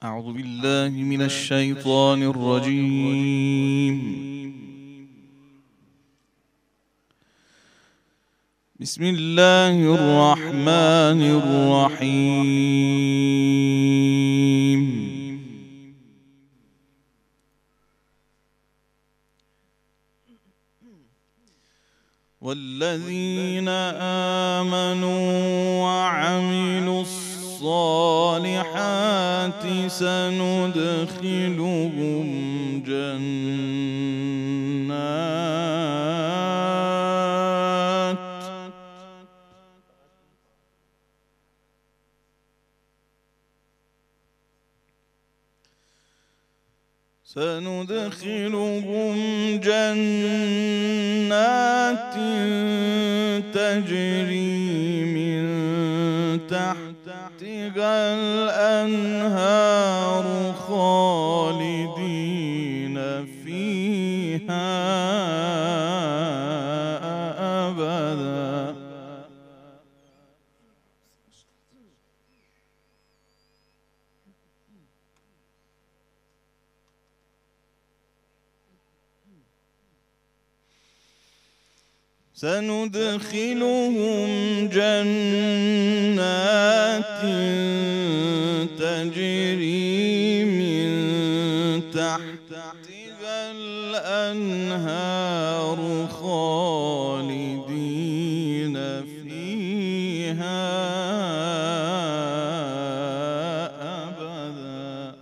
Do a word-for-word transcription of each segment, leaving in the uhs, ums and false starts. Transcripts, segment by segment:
أعوذ بالله من الشيطان الرجيم. بسم الله الرحمن الرحيم. والذين آمنوا وعملوا الصالحات سندخلهم جنات سندخلهم جنات تجري من تحتها الأنهار خالدين فيها أبدا. سندخلهم جنات تجري من تحتها الأنهار خالدين فيها أبدا.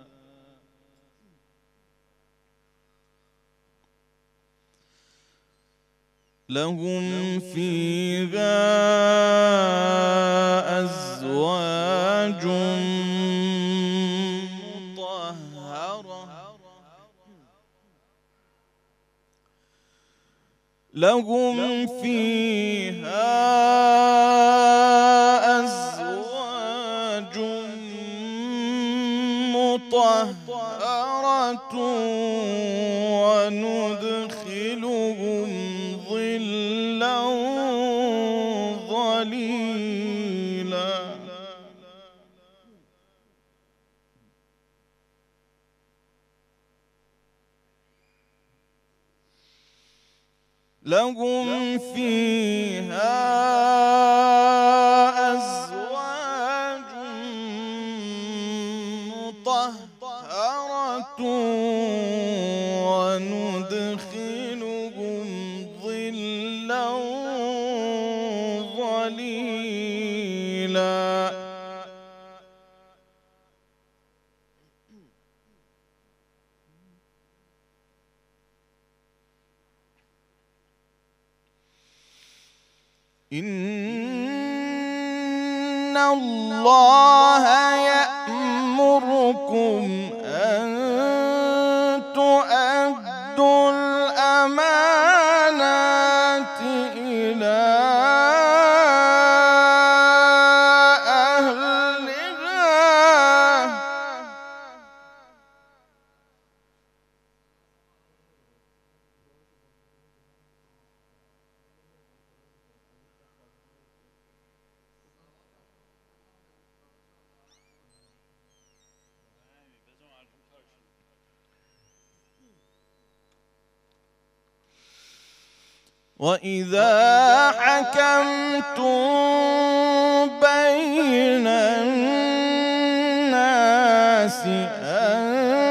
لهم فيها أزواج مطهرة لهم فيها أزواج مطهرة وندخلهم ظلا ظليلا. لهم فيها أزواج مطهرة وندخلهم ظلا ظليلا. إن الله يأمركم أن تؤدوا الأمانات إلى أهلها وإذا حكمتم بين الناس أن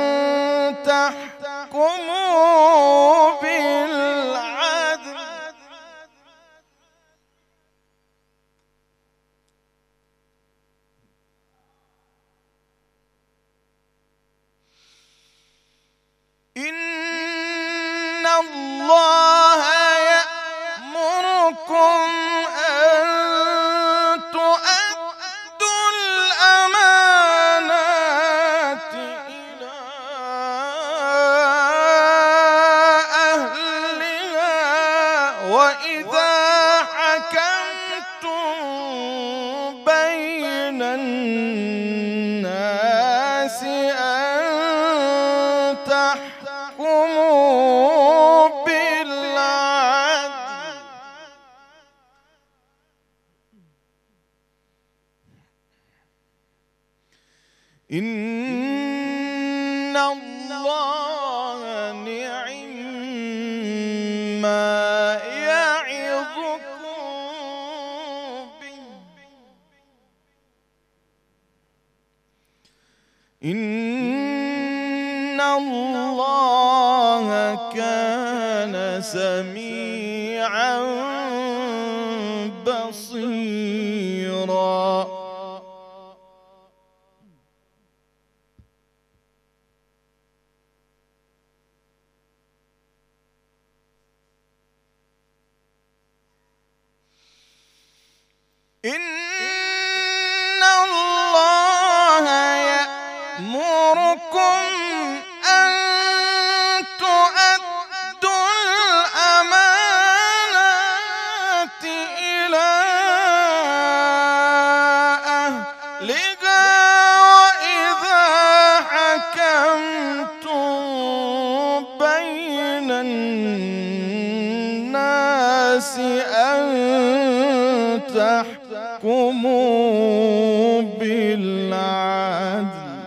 تحكموا بالعدل إن الله يأمركم أن تؤدوا الأمانات إلى أهلها وإذا حكمتم بين الناس أن تحكموا بالعدل إن الله نعم ما يعظكم به إن الله كان سميعا بصيرا. إن الله يأمركم أن تؤدوا الأمانات إلى أهلها وإذا حكمتم بين الناس أن تحكموا بالعدل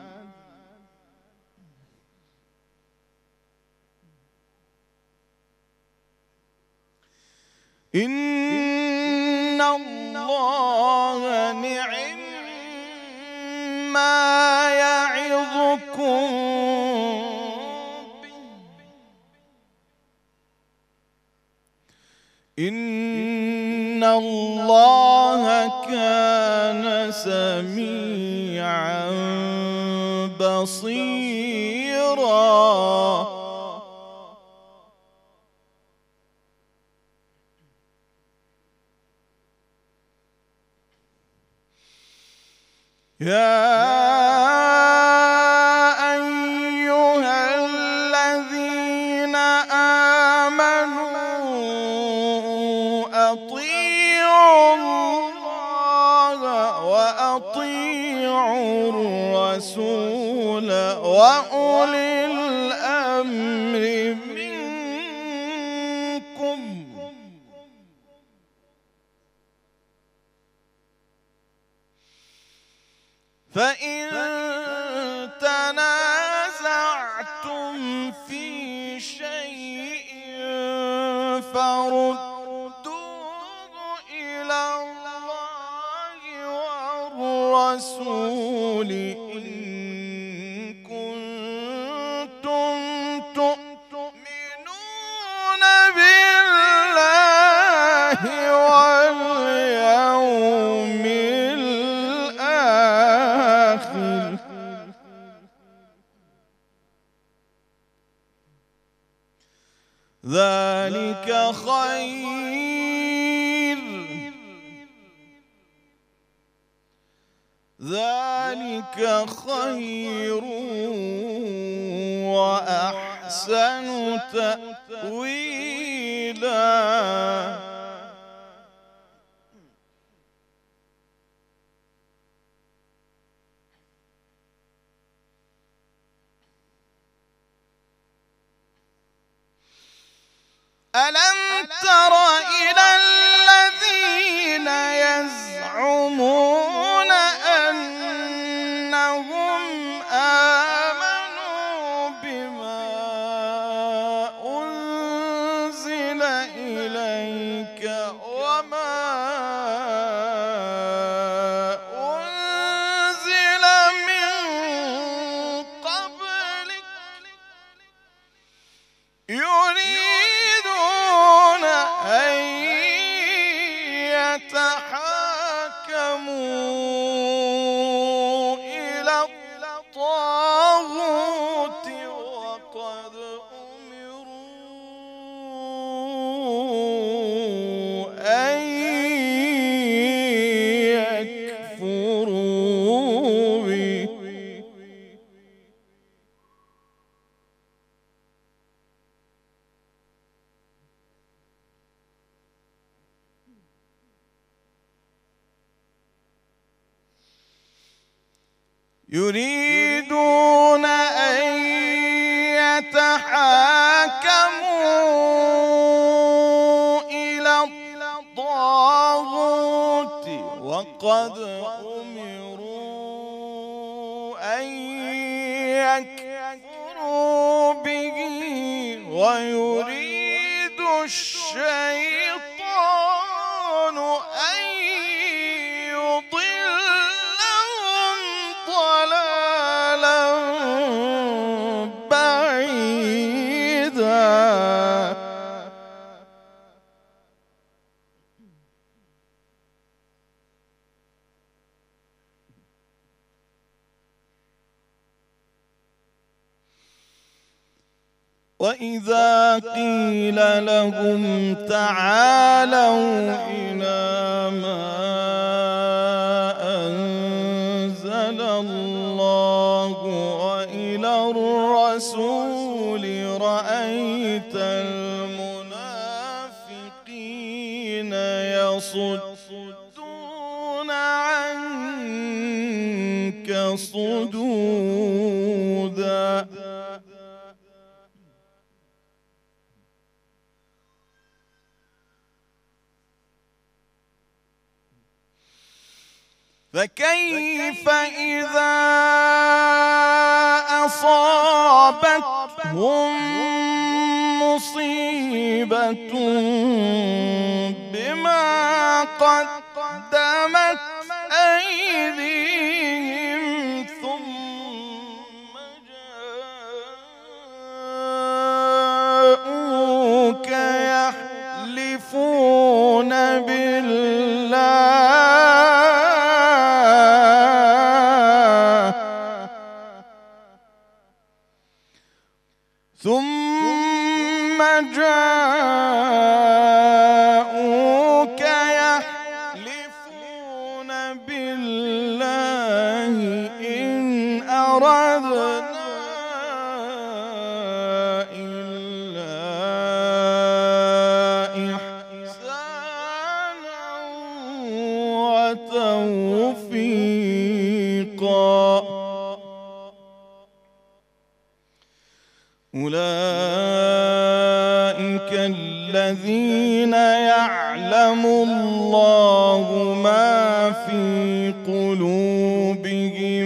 إن الله نعم ما يعظكم به إن الله كان سميعا بصيرا. يا أيها الذين آمنوا أطيعوا الله وأطيعوا الرسول وأولي الأمر منكم فإن تنازعتم في شيء فردوه إلى الله والرسول إن كنتم تؤمنون بالله واليوم الآخر ذلك خير ذلك خير وأحسن تأويلا. ألم تر إلى الذين يزعمون أنهم آمنوا بما أنزل إليك وما أنزل من قبلك يريدون أن يتحاكموا إلى الطاغوت وقد أمروا أن يكفروا به يريدون أن يتحاكموا إلى الطاغوت وقد أمروا أن يكفروا ويريد الشيطان أن يضلهم ضلالا بعيدا. وإذا قيل لهم تعالوا إلى ما أنزل الله وإلى الرسول رأيت المنافقين يصدون عنك صدودا. فكيف إذا أصابتهم مصيبة بما قدمت أيديهم ثم جاءوك يحلفون بالله ثم جاءوك يحلفون بالله إن أردنا إلا إحسانا وتوفيقا. أولئك الذين يعلم الله ما في قلوبهم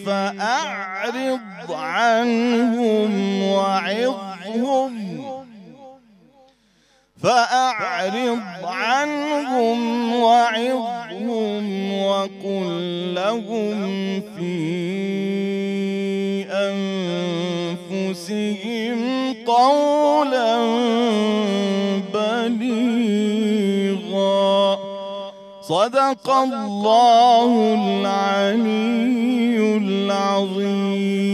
فأعرض عنهم وعظهم فأعرض عنهم وعظهم وقل لهم في أنفسهم قولا بليغا. صدق الله العلي العظيم.